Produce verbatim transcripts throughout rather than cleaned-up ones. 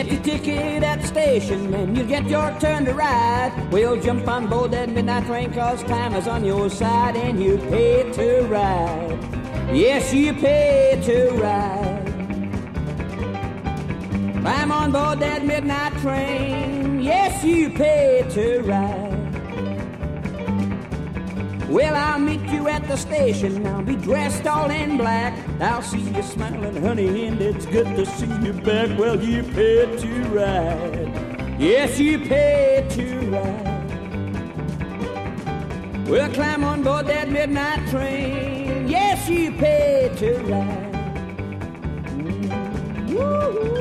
Get your ticket at the station and you'll get your turn to ride. We'll jump on board that midnight train cause time is on your side and you pay to ride. Yes, you pay to ride. Climb on board that midnight train. Yes, you pay to ride. Well, I'll meet you at the station. I'll be dressed all in black. I'll see you smiling, honey, and it's good to see you back. Well, you pay to ride. Yes, you pay to ride. Well, climb on board that midnight train. Yes, you pay to ride. Mm. Woo-hoo.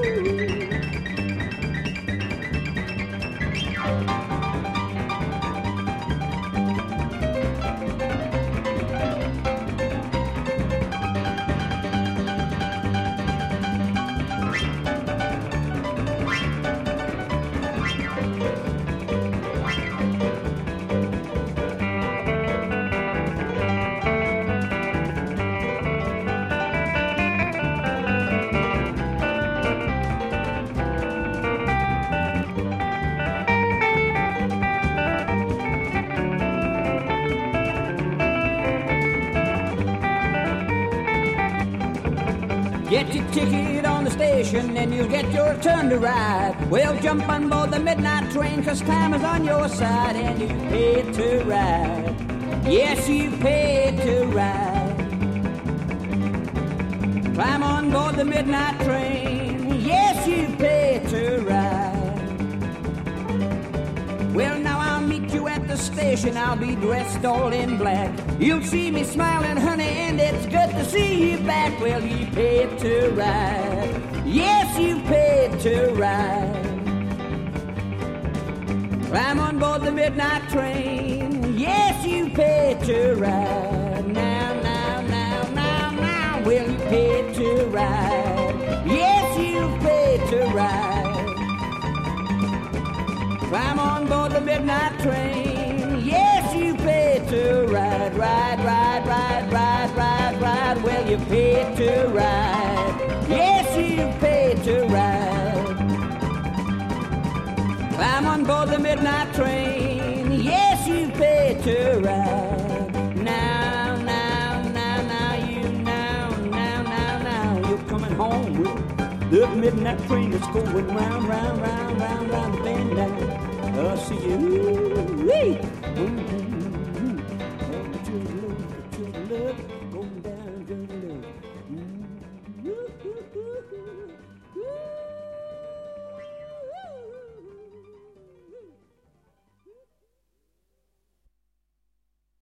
Get your ticket on the station and you'll get your turn to ride. Well, jump on board the midnight train cause time is on your side and you pay to ride. Yes, you pay to ride. Climb on board the midnight train. Yes, you pay to ride. Well, now I'll meet you at the station. I'll be dressed all in black. You'll see me smiling, honey, and it's good to see you back. Well, you paid to ride. Yes, you paid to ride. Climb on board the midnight train. Yes, you paid to ride. Now, now, now, now, now. Well, you paid to ride. Yes, you paid to ride. Climb on board the midnight train. Yes, you paid to ride, ride, ride, ride, ride, ride, ride. Well, you paid to ride. Yes, you paid to ride. Climb on board the midnight train. Yes, you paid to ride. Now, now, now, now, you now, now, now, now. You're coming home with the midnight train that's going round, round, round, round, round the bend down. I'll see you. Woo-wee. Mm-hmm.